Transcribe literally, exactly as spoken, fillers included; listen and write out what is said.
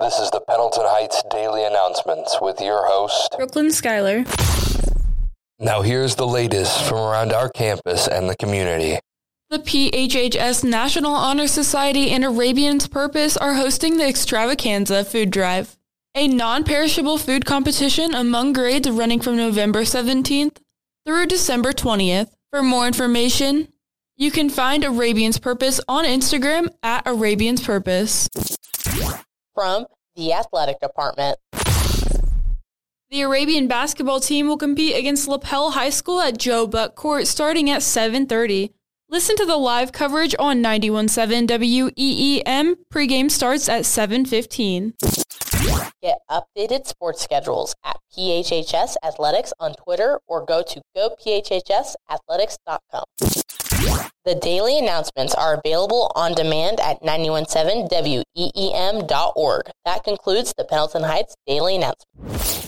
This is the Pendleton Heights Daily Announcements with your host, Brooklyn Schuyler. Now here's the latest from around our campus and the community. The P H H S National Honor Society and Arabian's Purpose are hosting the Extravaganza Food Drive, a non-perishable food competition among grades running from November seventeenth through December twentieth. For more information, you can find Arabian's Purpose on Instagram at Arabian's Purpose. From the athletic department. The Arabian basketball team will compete against LaPel High School at Joe Buck Court starting at seven thirty. Listen to the live coverage on ninety-one point seven W E E M. Pregame starts at seven fifteen. Get updated sports schedules at P H H S Athletics on Twitter or go to go P H H S athletics dot com. The daily announcements are available on demand at ninety-one point seven W E E M dot org. That concludes the Pendleton Heights Daily Announcements.